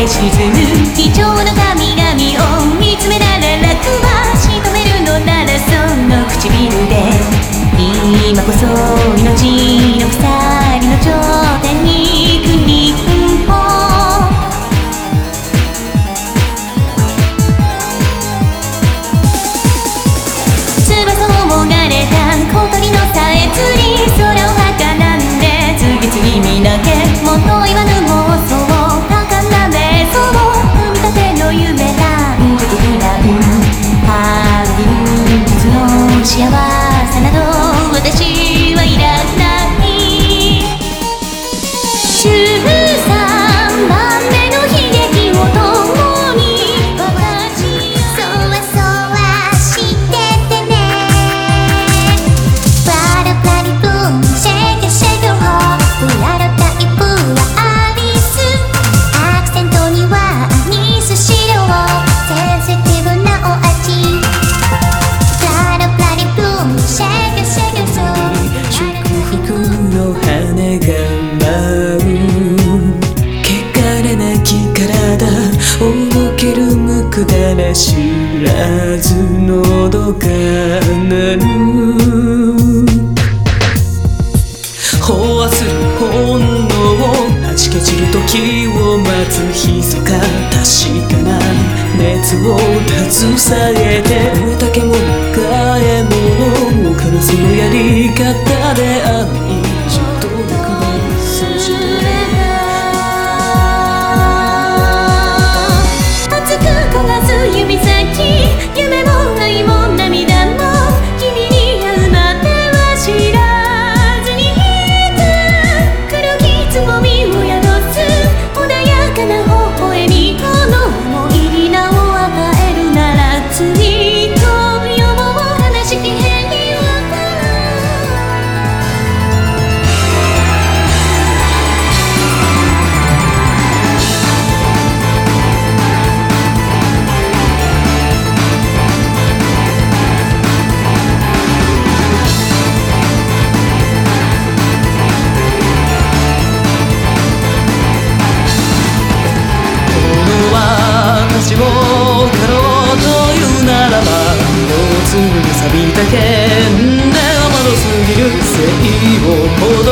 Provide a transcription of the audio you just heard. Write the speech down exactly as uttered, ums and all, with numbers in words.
で沈む貴重な神々を見つめながら楽は仕留めるのならその唇で今こそ命の鎖の頂点に行く日本翼をもがれた小鳥のさえずり空を儚んで次々見なけもと言わぬ妄想高な瞑想組み立ての夢男女と普段半分ずつの幸せなど私はいらないじゅうさんばんめの悲劇を共に私そわそわしててねバラバリブームシェイクシェイクホープラロタイプはアリスアクセントにはアニスシロセンシティブなお味バラバリブームシェイクシェイクソー祝福の羽が舞う汚れなき体おどける無垢だら知らずのどかなる飽和する本能をはじけ散る時を待つ密か確かな熱を携えて燃えた獣が獲物を狩るそのやり方であの以上となくなるそして熱く焦がす指先夢も愛も涙も君に会うまでは知らずにいた黒きつぼみを宿す穏やかな微笑みこの思いに名を与えるなら罪と呼ぼう悲しき変には私を狩ろうというならばもうすぐ錆びた剣で甘ろすぎる正義を